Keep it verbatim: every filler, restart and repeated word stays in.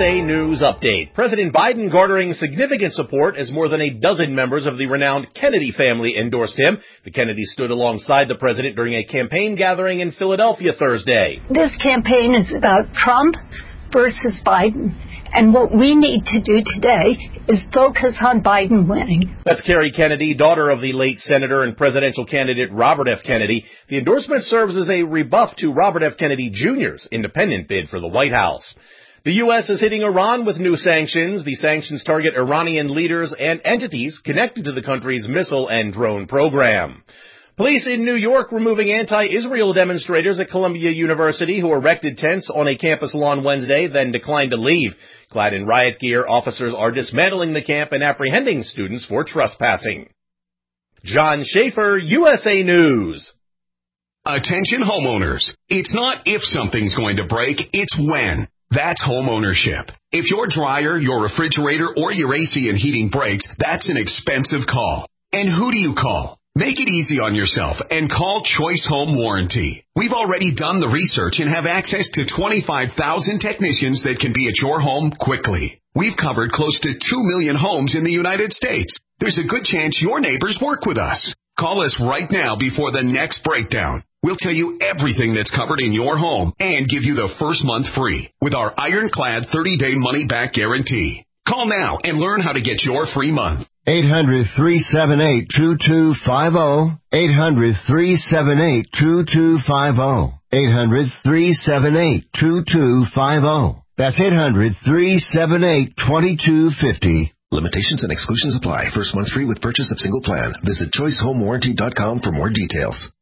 A News Update. President Biden garnering significant support as more than a dozen members of the renowned Kennedy family endorsed him. The Kennedys stood alongside the president during a campaign gathering in Philadelphia Thursday. This campaign is about Trump versus Biden. And what we need to do today is focus on Biden winning. That's Kerry Kennedy, daughter of the late Senator and presidential candidate Robert F. Kennedy. The endorsement serves as a rebuff to Robert F. Kennedy Junior's independent bid for the White House. The U S is hitting Iran with new sanctions. The sanctions target Iranian leaders and entities connected to the country's missile and drone program. Police in New York removing anti-Israel demonstrators at Columbia University who erected tents on a campus lawn Wednesday, then declined to leave. Clad in riot gear, officers are dismantling the camp and apprehending students for trespassing. John Schaefer, U S A News. Attention homeowners. It's not if something's going to break, it's when. That's home ownership. If your dryer, your refrigerator, or your A C and heating breaks, that's an expensive call. And who do you call? Make it easy on yourself and call Choice Home Warranty. We've already done the research and have access to twenty-five thousand technicians that can be at your home quickly. We've covered close to two million homes in the United States. There's a good chance your neighbors work with us. Call us right now before the next breakdown. We'll tell you everything that's covered in your home and give you the first month free with our ironclad thirty-day money-back guarantee. Call now and learn how to get your free month. eight hundred, three seven eight, two two five zero. eight hundred, three seven eight, two two five zero. eight hundred, three seven eight, two two five zero. That's eight hundred, three seven eight, two two five zero. Limitations and exclusions apply. First month free with purchase of single plan. Visit choice home warranty dot com for more details.